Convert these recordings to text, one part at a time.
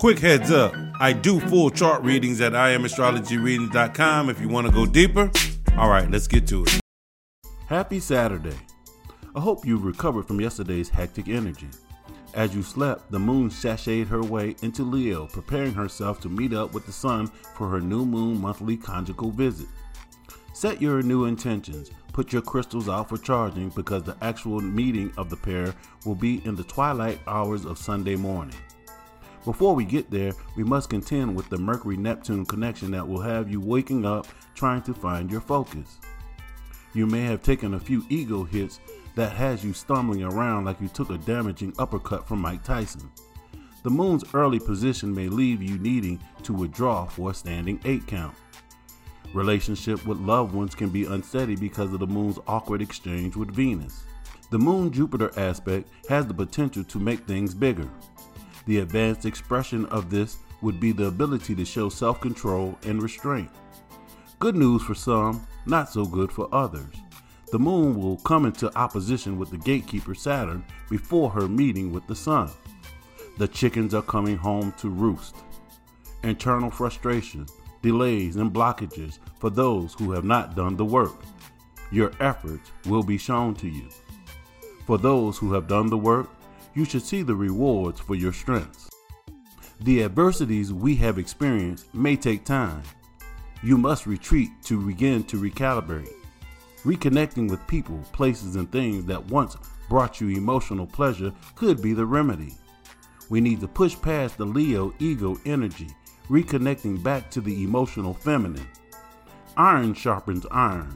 Quick heads up, I do full chart readings at IamAstrologyReadings.com if you want to go deeper. All right, let's get to it. Happy Saturday. I hope you recovered from yesterday's hectic energy. As you slept, the moon sashayed her way into Leo, preparing herself to meet up with the sun for her new moon monthly conjugal visit. Set your new intentions. Put your crystals out for charging because the actual meeting of the pair will be in the twilight hours of Sunday morning. Before we get there, we must contend with the Mercury-Neptune connection that will have you waking up trying to find your focus. You may have taken a few ego hits that has you stumbling around like you took a damaging uppercut from Mike Tyson. The moon's early position may leave you needing to withdraw for a standing 8 count. Relationship with loved ones can be unsteady because of the moon's awkward exchange with Venus. The Moon-Jupiter aspect has the potential to make things bigger. The advanced expression of this would be the ability to show self-control and restraint. Good news for some, not so good for others. The moon will come into opposition with the gatekeeper Saturn before her meeting with the sun. The chickens are coming home to roost. Internal frustration, delays, and blockages for those who have not done the work. Your efforts will be shown to you. For those who have done the work, you should see the rewards for your strengths. The adversities we have experienced may take time. You must retreat to begin to recalibrate. Reconnecting with people, places, and things that once brought you emotional pleasure could be the remedy. We need to push past the Leo ego energy, reconnecting back to the emotional feminine. Iron sharpens iron.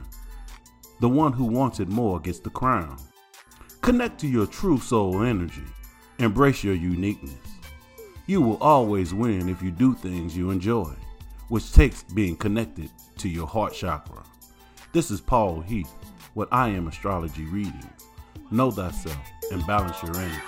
The one who wants it more gets the crown. Connect to your true soul energy. Embrace your uniqueness. You will always win if you do things you enjoy, which takes being connected to your heart chakra. This is Paul Heath with I Am Astrology Readings. Know thyself and balance your energy.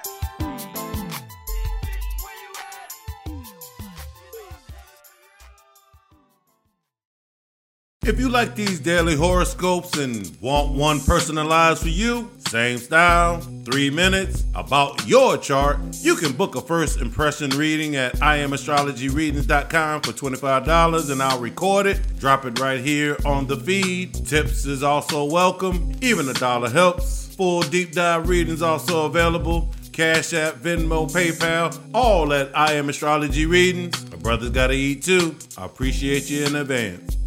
If you like these daily horoscopes and want one personalized for you, same style, 3 minutes, about your chart, you can book a first impression reading at IamAstrologyReadings.com for $25 and I'll record it, drop it right here on the feed. Tips is also welcome, even $1 helps. Full deep dive readings also available. Cash App, Venmo, PayPal, all at I Am Astrology Readings. My brother's gotta eat too. I appreciate you in advance.